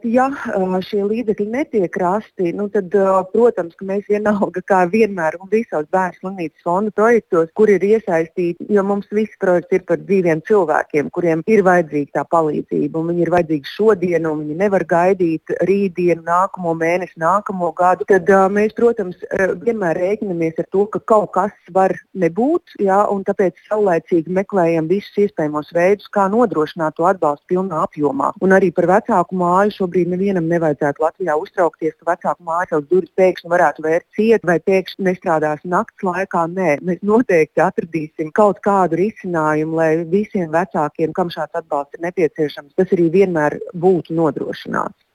Ja šie līdzekļi netiek rasti, tad, protams, ka mēs vienalga, kā vienmēr un visos Bērnu slimnīcas fonda projektos, kur ir iesaistīti, jo mums viss projekts ir par dzīviem cilvēkiem, kuriem ir vajadzīga tā palīdzība, un viņi ir vajadzīgi šodien, un viņi nevar gaidīt rītdienu, nākamo mēnesi, nākamo gadu. Tad mēs, protams, vienmēr rēķinamies ar to, ka kaut kas var nebūt, ja, un tāpēc saulēcīgi meklējam visus iespējamos veidus, kā nodrošināt to atbalstu pilnā apjomā. Un arī par vecāku māju šobrīd nevienam nevajadzētu Latvijā uztraukties, ka vecāku mājas savas durvis pēkšņi varētu vērt ciet vai pēkšņi nestrādās nakts laikā. Nē, mēs noteikti atradīsim kaut kādu risinājumu, lai visiem vecākiem, kam šāds atbalsts ir nepieciešams, tas arī vienmēr būtu nodrošināts.